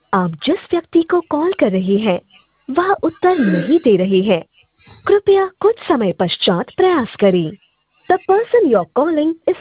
आप जिस व्यक्ति को कॉल कर रहे हैं वह उत्तर नहीं दे रहे हैं। कृपया कुछ समय पश्चात प्रयास करें। The person you are calling is